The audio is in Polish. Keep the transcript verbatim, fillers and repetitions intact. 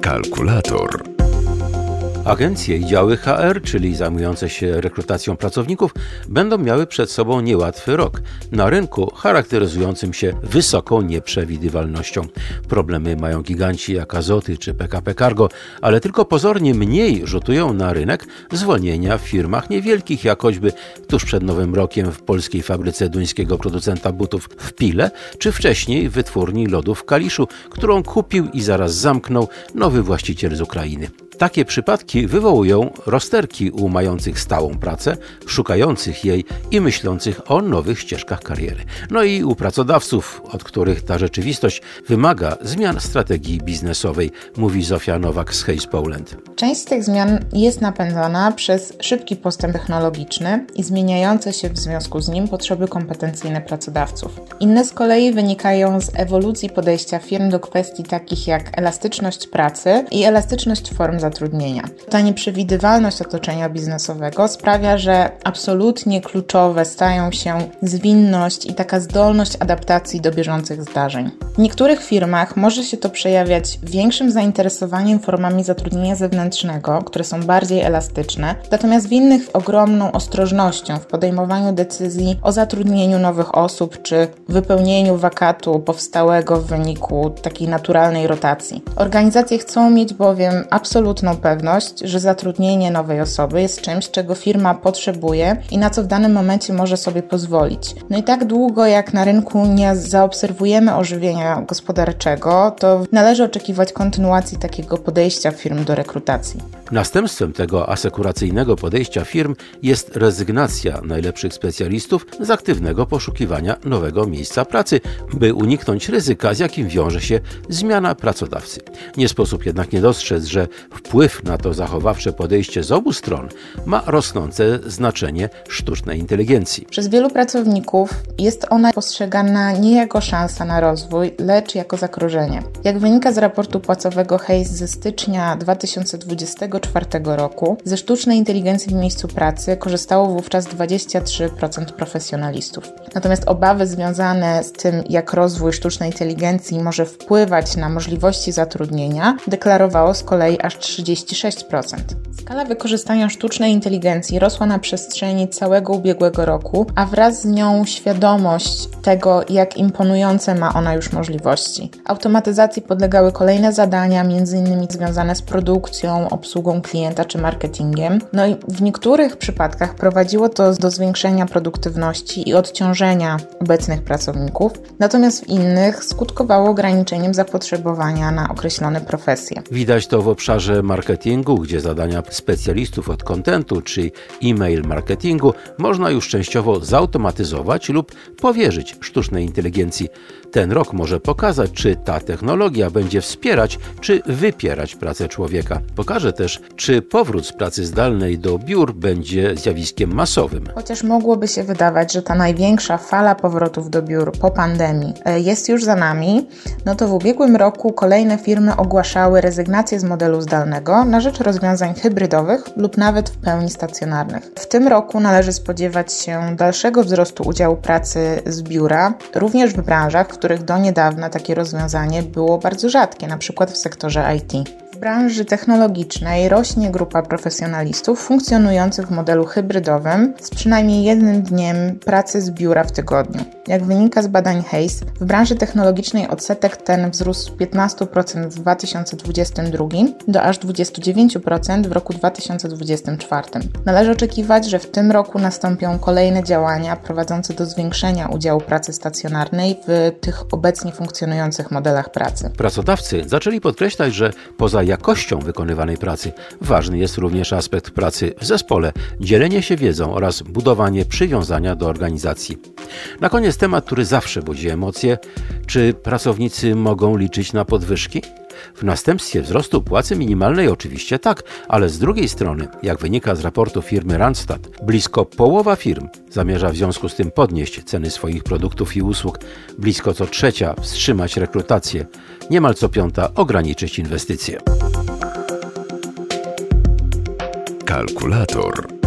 Kalkulator. Agencje i działy H R, czyli zajmujące się rekrutacją pracowników, będą miały przed sobą niełatwy rok na rynku charakteryzującym się wysoką nieprzewidywalnością. Problemy mają giganci jak Azoty czy P K P Cargo, ale tylko pozornie mniej rzutują na rynek zwolnienia w firmach niewielkich, jak choćby tuż przed Nowym Rokiem w polskiej fabryce duńskiego producenta butów w Pile, czy wcześniej w wytwórni lodów w Kaliszu, którą kupił i zaraz zamknął nowy właściciel z Ukrainy. Takie przypadki wywołują rozterki u mających stałą pracę, szukających jej i myślących o nowych ścieżkach kariery. No i u pracodawców, od których ta rzeczywistość wymaga zmian strategii biznesowej, mówi Zofia Nowak z Hays Poland. Część z tych zmian jest napędzana przez szybki postęp technologiczny i zmieniające się w związku z nim potrzeby kompetencyjne pracodawców. Inne z kolei wynikają z ewolucji podejścia firm do kwestii takich jak elastyczność pracy i elastyczność form zatrudnienia. Ta nieprzewidywalność otoczenia biznesowego sprawia, że absolutnie kluczowe stają się zwinność i taka zdolność adaptacji do bieżących zdarzeń. W niektórych firmach może się to przejawiać większym zainteresowaniem formami zatrudnienia zewnętrznego, które są bardziej elastyczne, natomiast w innych ogromną ostrożnością w podejmowaniu decyzji o zatrudnieniu nowych osób czy wypełnieniu wakatu powstałego w wyniku takiej naturalnej rotacji. Organizacje chcą mieć bowiem absolutną pewność, że zatrudnienie nowej osoby jest czymś, czego firma potrzebuje i na co w danym momencie może sobie pozwolić. No i tak długo jak na rynku nie zaobserwujemy ożywienia gospodarczego, to należy oczekiwać kontynuacji takiego podejścia firm do rekrutacji. Następstwem tego asekuracyjnego podejścia firm jest rezygnacja najlepszych specjalistów z aktywnego poszukiwania nowego miejsca pracy, by uniknąć ryzyka, z jakim wiąże się zmiana pracodawcy. Nie sposób jednak nie dostrzec, że wpływ na to zachowawcze podejście z obu stron ma rosnące znaczenie sztucznej inteligencji. Przez wielu pracowników jest ona postrzegana nie jako szansa na rozwój, lecz jako zagrożenie. Jak wynika z raportu płacowego Hays ze stycznia dwa tysiące dwudziestego czwartego roku, ze sztucznej inteligencji w miejscu pracy korzystało wówczas dwadzieścia trzy procent profesjonalistów. Natomiast obawy związane z tym, jak rozwój sztucznej inteligencji może wpływać na możliwości zatrudnienia, deklarowało z kolei aż trzydzieści sześć procent. Skala wykorzystania sztucznej inteligencji rosła na przestrzeni całego ubiegłego roku, a wraz z nią świadomość tego, jak imponujące ma ona już możliwości. Automatyzacji podlegały kolejne zadania, między innymi związane z produkcją, obsługą klienta czy marketingiem. No i w niektórych przypadkach prowadziło to do zwiększenia produktywności i odciążenia obecnych pracowników, natomiast w innych skutkowało ograniczeniem zapotrzebowania na określone profesje. Widać to w obszarze marketingu, gdzie zadania specjalistów od kontentu czy e-mail marketingu można już częściowo zautomatyzować lub powierzyć sztucznej inteligencji. Ten rok może pokazać, czy ta technologia będzie wspierać czy wypierać pracę człowieka. Pokaże też, czy powrót z pracy zdalnej do biur będzie zjawiskiem masowym. Chociaż mogłoby się wydawać, że ta największa fala powrotów do biur po pandemii jest już za nami, no to w ubiegłym roku kolejne firmy ogłaszały rezygnację z modelu zdalnego na rzecz rozwiązań hybrydowych lub nawet w pełni stacjonarnych. W tym roku należy spodziewać się dalszego wzrostu udziału pracy z biura, również w branżach, w których do niedawna takie rozwiązanie było bardzo rzadkie, na przykład w sektorze I T. W branży technologicznej rośnie grupa profesjonalistów funkcjonujących w modelu hybrydowym z przynajmniej jednym dniem pracy z biura w tygodniu. Jak wynika z badań Hays, w branży technologicznej odsetek ten wzrósł z piętnaście procent w dwa tysiące dwudziestym drugim do aż dwadzieścia dziewięć procent w roku dwa tysiące dwudziestym czwartym. Należy oczekiwać, że w tym roku nastąpią kolejne działania prowadzące do zwiększenia udziału pracy stacjonarnej w tych obecnie funkcjonujących modelach pracy. Pracodawcy zaczęli podkreślać, że poza jakością wykonywanej pracy ważny jest również aspekt pracy w zespole, dzielenie się wiedzą oraz budowanie przywiązania do organizacji. Na koniec temat, który zawsze budzi emocje. Czy pracownicy mogą liczyć na podwyżki? W następstwie wzrostu płacy minimalnej oczywiście tak, ale z drugiej strony, jak wynika z raportu firmy Randstad, blisko połowa firm zamierza w związku z tym podnieść ceny swoich produktów i usług, blisko co trzecia wstrzymać rekrutację, niemal co piąta ograniczyć inwestycje. Kalkulator.